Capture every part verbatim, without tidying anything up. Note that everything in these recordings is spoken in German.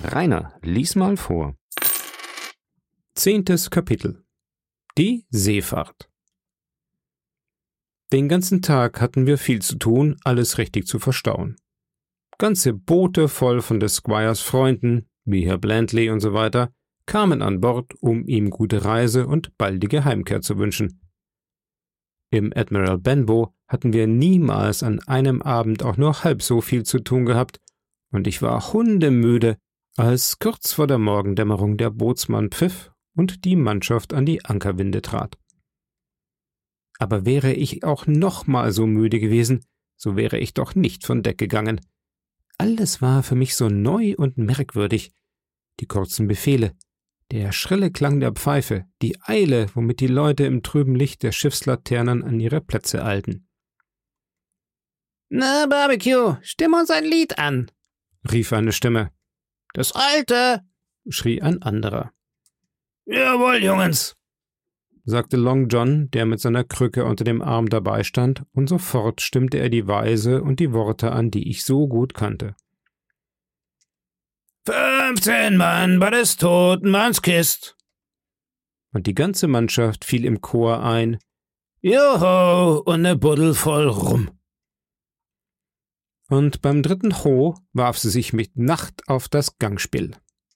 Rainer, lies mal vor. Zehntes Kapitel. Die Seefahrt. Den ganzen Tag hatten wir viel zu tun, alles richtig zu verstauen. Ganze Boote voll von des Squires Freunden, wie Herr Blantley und so weiter, kamen an Bord, um ihm gute Reise und baldige Heimkehr zu wünschen. Im Admiral Benbow hatten wir niemals an einem Abend auch nur halb so viel zu tun gehabt, und ich war hundemüde, als kurz vor der Morgendämmerung der Bootsmann pfiff und die Mannschaft an die Ankerwinde trat. Aber wäre ich auch noch mal so müde gewesen, so wäre ich doch nicht von Deck gegangen. Alles war für mich so neu und merkwürdig. Die kurzen Befehle, der schrille Klang der Pfeife, die Eile, womit die Leute im trüben Licht der Schiffslaternen an ihre Plätze eilten. »Na, Barbecue, stimm uns ein Lied an«, rief eine Stimme. »Das alte«, schrie ein anderer. »Jawohl, Jungens«, sagte Long John, der mit seiner Krücke unter dem Arm dabei stand, und sofort stimmte er die Weise und die Worte an, die ich so gut kannte. »Fünfzehn Mann bei des toten Manns Kist«, und die ganze Mannschaft fiel im Chor ein, »Joho, und ne Buddel voll Rum.« Und beim dritten Ho warf sie sich mit Nacht auf das Gangspiel.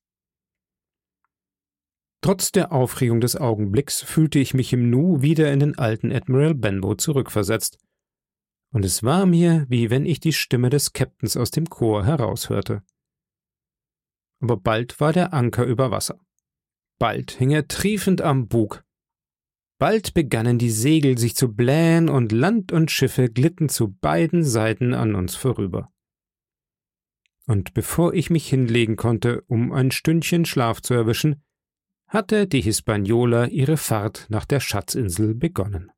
Trotz der Aufregung des Augenblicks fühlte ich mich im Nu wieder in den alten Admiral Benbow zurückversetzt, und es war mir, wie wenn ich die Stimme des Captains aus dem Chor heraushörte. Aber bald war der Anker über Wasser. Bald hing er triefend am Bug. Bald begannen die Segel sich zu blähen und Land und Schiffe glitten zu beiden Seiten an uns vorüber. Und bevor ich mich hinlegen konnte, um ein Stündchen Schlaf zu erwischen, hatte die Hispaniola ihre Fahrt nach der Schatzinsel begonnen.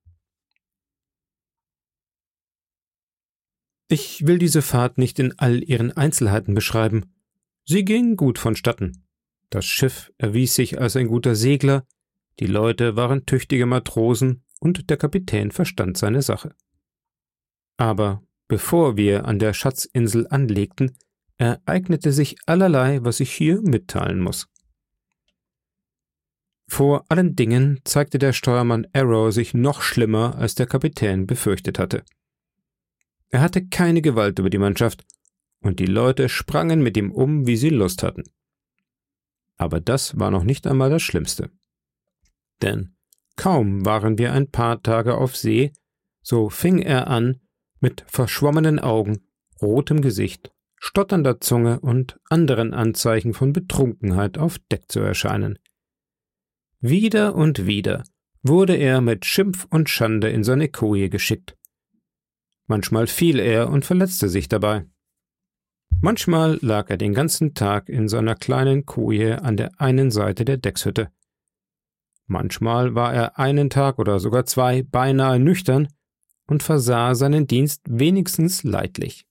Ich will diese Fahrt nicht in all ihren Einzelheiten beschreiben. Sie ging gut vonstatten. Das Schiff erwies sich als ein guter Segler, die Leute waren tüchtige Matrosen und der Kapitän verstand seine Sache. Aber bevor wir an der Schatzinsel anlegten, ereignete sich allerlei, was ich hier mitteilen muss. Vor allen Dingen zeigte der Steuermann Arrow sich noch schlimmer, als der Kapitän befürchtet hatte. Er hatte keine Gewalt über die Mannschaft, und die Leute sprangen mit ihm um, wie sie Lust hatten. Aber das war noch nicht einmal das Schlimmste. Denn kaum waren wir ein paar Tage auf See, so fing er an, mit verschwommenen Augen, rotem Gesicht, stotternder Zunge und anderen Anzeichen von Betrunkenheit auf Deck zu erscheinen. Wieder und wieder wurde er mit Schimpf und Schande in seine Koje geschickt. Manchmal fiel er und verletzte sich dabei. Manchmal lag er den ganzen Tag in seiner kleinen Koje an der einen Seite der Deckshütte. Manchmal war er einen Tag oder sogar zwei beinahe nüchtern und versah seinen Dienst wenigstens leidlich.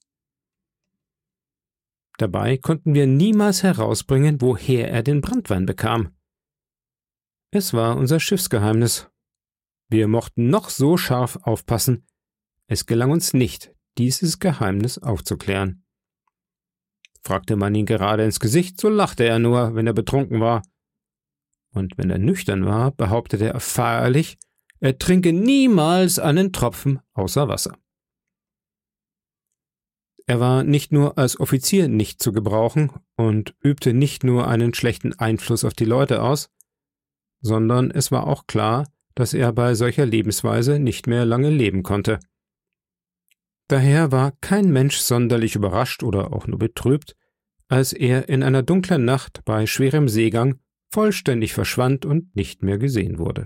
Dabei konnten wir niemals herausbringen, woher er den Branntwein bekam. Es war unser Schiffsgeheimnis. Wir mochten noch so scharf aufpassen, es gelang uns nicht, dieses Geheimnis aufzuklären. Fragte man ihn gerade ins Gesicht, so lachte er nur, wenn er betrunken war. Und wenn er nüchtern war, behauptete er feierlich, er trinke niemals einen Tropfen außer Wasser. Er war nicht nur als Offizier nicht zu gebrauchen und übte nicht nur einen schlechten Einfluss auf die Leute aus, sondern es war auch klar, dass er bei solcher Lebensweise nicht mehr lange leben konnte. Daher war kein Mensch sonderlich überrascht oder auch nur betrübt, als er in einer dunklen Nacht bei schwerem Seegang vollständig verschwand und nicht mehr gesehen wurde.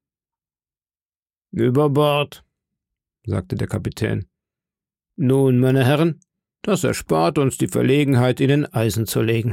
»Über Bord«, sagte der Kapitän. »Nun, meine Herren, das erspart uns die Verlegenheit, ihnen Eisen zu legen.«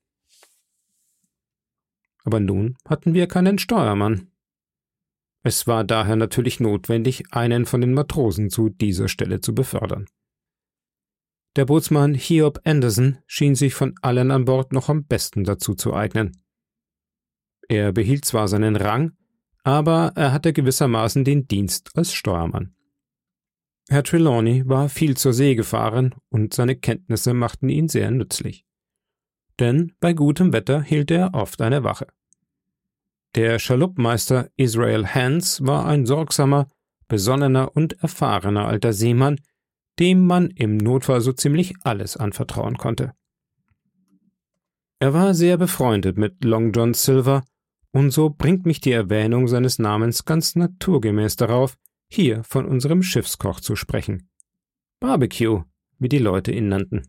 Aber nun hatten wir keinen Steuermann. Es war daher natürlich notwendig, einen von den Matrosen zu dieser Stelle zu befördern. Der Bootsmann Hiob Anderson schien sich von allen an Bord noch am besten dazu zu eignen. Er behielt zwar seinen Rang, aber er hatte gewissermaßen den Dienst als Steuermann. Herr Trelawney war viel zur See gefahren und seine Kenntnisse machten ihn sehr nützlich. denn bei gutem Wetter hielt er oft eine Wache. Der Schaluppmeister Israel Hands war ein sorgsamer, besonnener und erfahrener alter Seemann, dem man im Notfall so ziemlich alles anvertrauen konnte. Er war sehr befreundet mit Long John Silver, und so bringt mich die Erwähnung seines Namens ganz naturgemäß darauf, hier von unserem Schiffskoch zu sprechen. Barbecue, wie die Leute ihn nannten.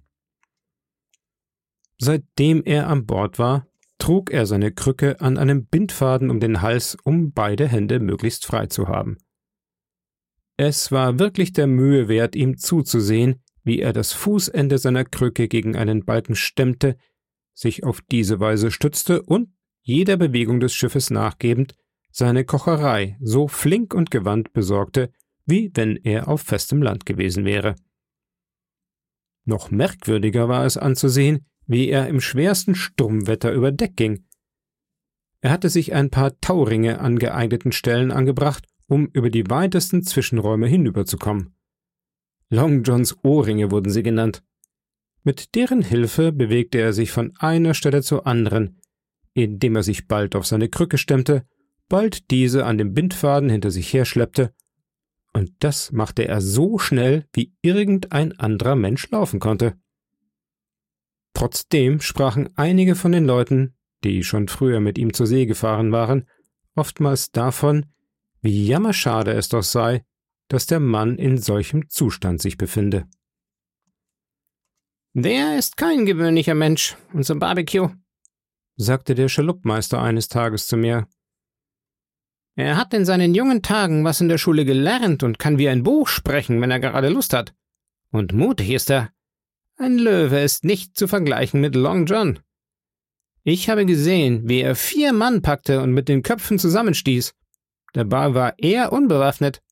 Seitdem er an Bord war, trug er seine Krücke an einem Bindfaden um den Hals, um beide Hände möglichst frei zu haben. Es war wirklich der Mühe wert, ihm zuzusehen, wie er das Fußende seiner Krücke gegen einen Balken stemmte, sich auf diese Weise stützte und, jeder Bewegung des Schiffes nachgebend, seine Kocherei so flink und gewandt besorgte, wie wenn er auf festem Land gewesen wäre. Noch merkwürdiger war es anzusehen, wie er im schwersten Sturmwetter über Deck ging. Er hatte sich ein paar Tauringe an geeigneten Stellen angebracht, um über die weitesten Zwischenräume hinüberzukommen. Long Johns Ohrringe wurden sie genannt. Mit deren Hilfe bewegte er sich von einer Stelle zur anderen, indem er sich bald auf seine Krücke stemmte, bald diese an dem Bindfaden hinter sich herschleppte, und das machte er so schnell, wie irgendein anderer Mensch laufen konnte. Trotzdem sprachen einige von den Leuten, die schon früher mit ihm zur See gefahren waren, oftmals davon, wie jammerschade es doch sei, dass der Mann in solchem Zustand sich befinde. »Der ist kein gewöhnlicher Mensch, unser Barbecue«, sagte der Schaluppmeister eines Tages zu mir. »Er hat in seinen jungen Tagen was in der Schule gelernt und kann wie ein Buch sprechen, wenn er gerade Lust hat. Und mutig ist er. Ein Löwe ist nicht zu vergleichen mit Long John. Ich habe gesehen, wie er vier Mann packte und mit den Köpfen zusammenstieß. Dabei war er unbewaffnet.«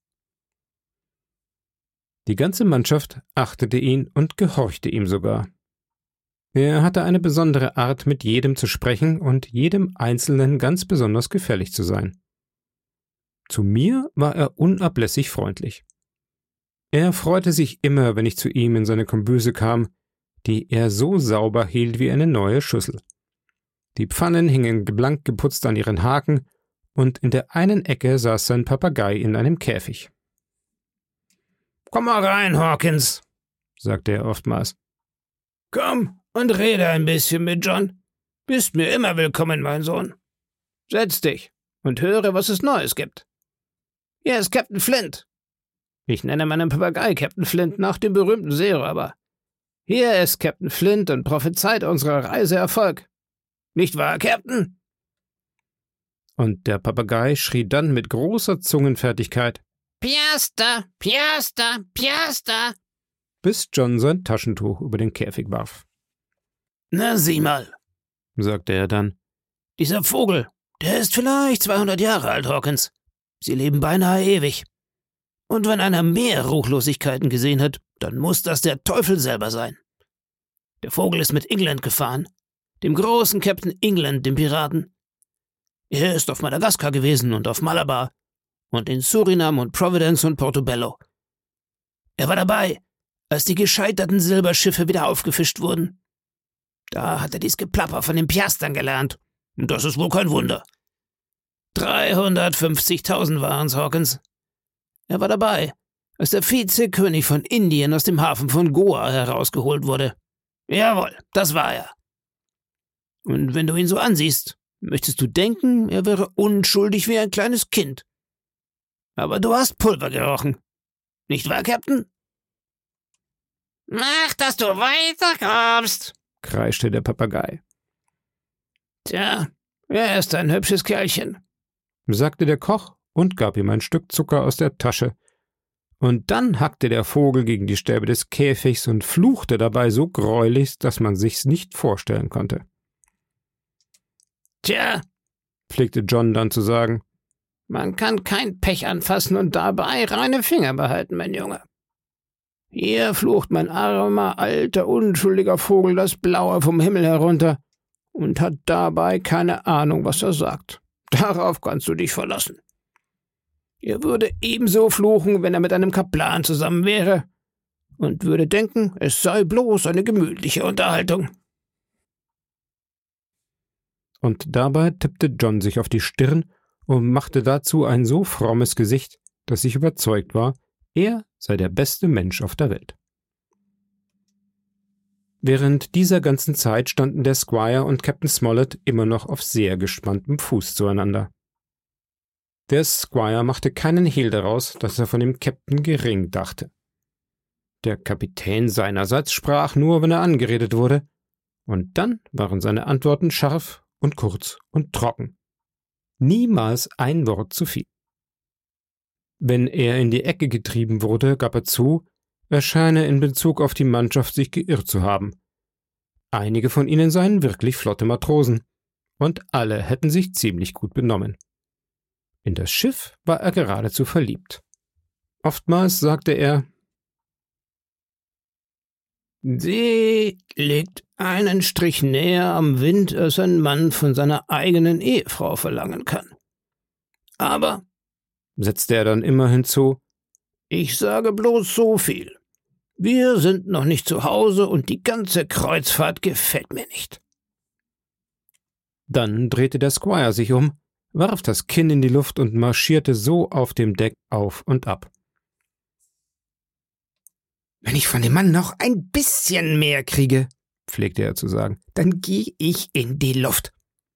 Die ganze Mannschaft achtete ihn und gehorchte ihm sogar. Er hatte eine besondere Art, mit jedem zu sprechen und jedem Einzelnen ganz besonders gefällig zu sein. Zu mir war er unablässig freundlich. Er freute sich immer, wenn ich zu ihm in seine Kombüse kam, die er so sauber hielt wie eine neue Schüssel. Die Pfannen hingen blank geputzt an ihren Haken, und in der einen Ecke saß sein Papagei in einem Käfig. »Komm mal rein, Hawkins«, sagte er oftmals. »Komm und rede ein bisschen mit John. Bist mir immer willkommen, mein Sohn. Setz dich und höre, was es Neues gibt. Hier ist Captain Flint. Ich nenne meinen Papagei Captain Flint nach dem berühmten Seeräuber. Hier ist Captain Flint und prophezeit unserer Reise Erfolg. Nicht wahr, Captain?« Und der Papagei schrie dann mit großer Zungenfertigkeit: »Piaster, Piaster, Piaster«, bis John sein Taschentuch über den Käfig warf. »Na, sieh mal«, sagte er dann, »dieser Vogel, der ist vielleicht zweihundert Jahre alt, Hawkins. Sie leben beinahe ewig. Und wenn einer mehr Ruchlosigkeiten gesehen hat, dann muss das der Teufel selber sein. Der Vogel ist mit England gefahren, dem großen Captain England, dem Piraten. Er ist auf Madagaskar gewesen und auf Malabar und in Surinam und Providence und Portobello. Er war dabei, als die gescheiterten Silberschiffe wieder aufgefischt wurden. Da hat er dies Geplapper von den Piastern gelernt, und das ist wohl kein Wunder. dreihundertfünfzigtausend waren's, Hawkins. Er war dabei, als der Vizekönig von Indien aus dem Hafen von Goa herausgeholt wurde. Jawohl, das war er. Und wenn du ihn so ansiehst, möchtest du denken, er wäre unschuldig wie ein kleines Kind. Aber du hast Pulver gerochen. Nicht wahr, Captain? »Mach, dass du weiterkommst«, kreischte der Papagei. »Tja, er ist ein hübsches Kerlchen«, sagte der Koch und gab ihm ein Stück Zucker aus der Tasche. Und dann hackte der Vogel gegen die Stäbe des Käfigs und fluchte dabei so greulich, dass man sich's nicht vorstellen konnte. »Tja«, pflegte John dann zu sagen, »man kann kein Pech anfassen und dabei reine Finger behalten, mein Junge. Hier flucht mein armer, alter, unschuldiger Vogel das Blaue vom Himmel herunter und hat dabei keine Ahnung, was er sagt. Darauf kannst du dich verlassen. Er würde ebenso fluchen, wenn er mit einem Kaplan zusammen wäre, und würde denken, es sei bloß eine gemütliche Unterhaltung.« und dabei tippte John sich auf die Stirn und machte dazu ein so frommes Gesicht, dass ich überzeugt war, er sei der beste Mensch auf der Welt. Während dieser ganzen Zeit standen der Squire und Captain Smollett immer noch auf sehr gespanntem Fuß zueinander. Der Squire machte keinen Hehl daraus, dass er von dem Captain gering dachte. Der Kapitän seinerseits sprach nur, wenn er angeredet wurde, und dann waren seine Antworten scharf und kurz und trocken. Niemals ein Wort zu viel. Wenn er in die Ecke getrieben wurde, gab er zu, er scheine in Bezug auf die Mannschaft sich geirrt zu haben. Einige von ihnen seien wirklich flotte Matrosen, und alle hätten sich ziemlich gut benommen. In das Schiff war er geradezu verliebt. Oftmals sagte er, »Sie liegt einen Strich näher am Wind, als ein Mann von seiner eigenen Ehefrau verlangen kann. Aber«, setzte er dann immer hinzu, »ich sage bloß so viel. Wir sind noch nicht zu Hause und die ganze Kreuzfahrt gefällt mir nicht.« Dann drehte der Squire sich um, warf das Kinn in die Luft und marschierte so auf dem Deck auf und ab. »Wenn ich von dem Mann noch ein bisschen mehr kriege«, pflegte er zu sagen, »dann gehe ich in die Luft.«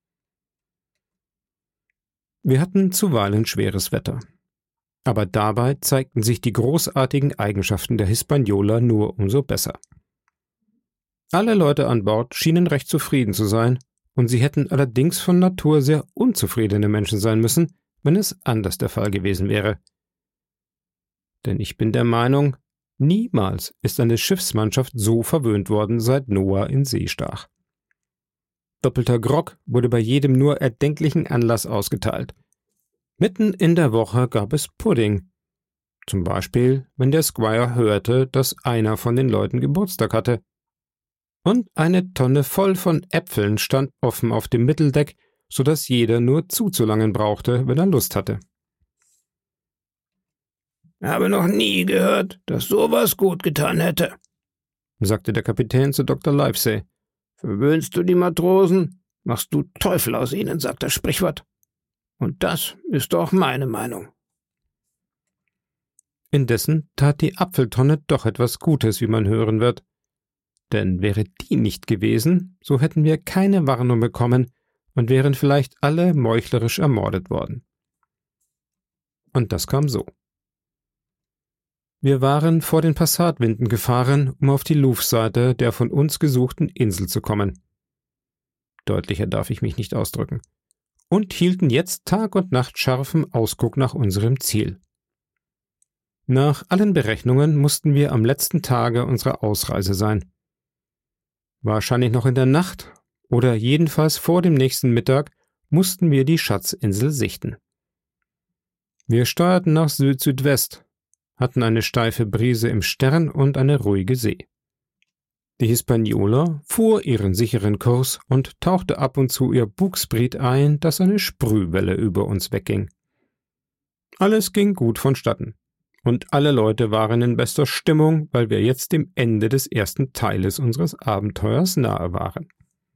Wir hatten zuweilen schweres Wetter. Aber dabei zeigten sich die großartigen Eigenschaften der Hispaniola nur umso besser. Alle Leute an Bord schienen recht zufrieden zu sein, und sie hätten allerdings von Natur sehr unzufriedene Menschen sein müssen, wenn es anders der Fall gewesen wäre. Denn ich bin der Meinung, niemals ist eine Schiffsmannschaft so verwöhnt worden, seit Noah in See stach. Doppelter Grog wurde bei jedem nur erdenklichen Anlass ausgeteilt. Mitten in der Woche gab es Pudding. Zum Beispiel, wenn der Squire hörte, dass einer von den Leuten Geburtstag hatte. Und eine Tonne voll von Äpfeln stand offen auf dem Mitteldeck, so dass jeder nur zuzulangen brauchte, wenn er Lust hatte. »Habe noch nie gehört, dass sowas gut getan hätte«, sagte der Kapitän zu Doktor Livesey. »Verwöhnst du die Matrosen, machst du Teufel aus ihnen«, sagt das Sprichwort. Und das ist doch meine Meinung. Indessen tat die Apfeltonne doch etwas Gutes, wie man hören wird. Denn wäre die nicht gewesen, so hätten wir keine Warnung bekommen und wären vielleicht alle meuchlerisch ermordet worden. Und das kam so. Wir waren vor den Passatwinden gefahren, um auf die Luftseite der von uns gesuchten Insel zu kommen. Deutlicher darf ich mich nicht ausdrücken. Und hielten jetzt Tag und Nacht scharfen Ausguck nach unserem Ziel. Nach allen Berechnungen mussten wir am letzten Tage unserer Ausreise sein. Wahrscheinlich noch in der Nacht oder jedenfalls vor dem nächsten Mittag mussten wir die Schatzinsel sichten. Wir steuerten nach Süd-Südwest, hatten eine steife Brise im Stern und eine ruhige See. Die Hispaniola fuhr ihren sicheren Kurs und tauchte ab und zu ihr Bugspriet ein, dass eine Sprühwelle über uns wegging. Alles ging gut vonstatten, und alle Leute waren in bester Stimmung, weil wir jetzt dem Ende des ersten Teiles unseres Abenteuers nahe waren.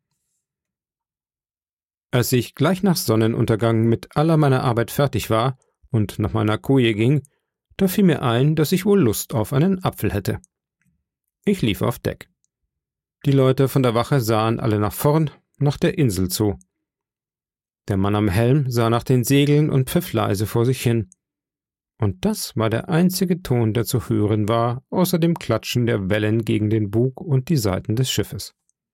Als ich gleich nach Sonnenuntergang mit aller meiner Arbeit fertig war und nach meiner Koje ging, da fiel mir ein, dass ich wohl Lust auf einen Apfel hätte. Ich lief auf Deck. Die Leute von der Wache sahen alle nach vorn, nach der Insel zu. Der Mann am Helm sah nach den Segeln und pfiff leise vor sich hin. Und das war der einzige Ton, der zu hören war, außer dem Klatschen der Wellen gegen den Bug und die Seiten des Schiffes.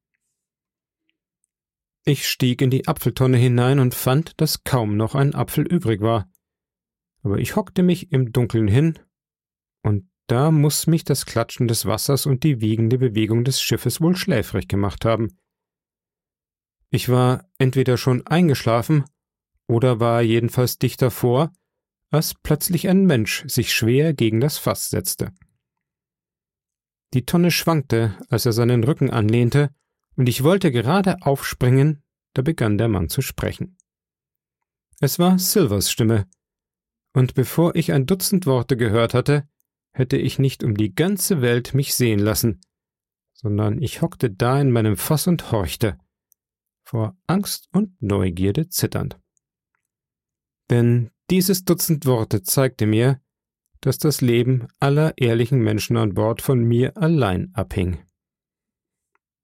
Ich stieg in die Apfeltonne hinein und fand, dass kaum noch ein Apfel übrig war. Aber ich hockte mich im Dunkeln hin, und da muß mich das Klatschen des Wassers und die wiegende Bewegung des Schiffes wohl schläfrig gemacht haben. Ich war entweder schon eingeschlafen oder war jedenfalls dicht davor, als plötzlich ein Mensch sich schwer gegen das Fass setzte. Die Tonne schwankte, als er seinen Rücken anlehnte, und ich wollte gerade aufspringen, da begann der Mann zu sprechen. Es war Silvers Stimme, und bevor ich ein Dutzend Worte gehört hatte, hätte ich nicht um die ganze Welt mich sehen lassen, sondern ich hockte da in meinem Fass und horchte. vor Angst und Neugierde zitternd. Denn dieses Dutzend Worte zeigte mir, dass das Leben aller ehrlichen Menschen an Bord von mir allein abhing.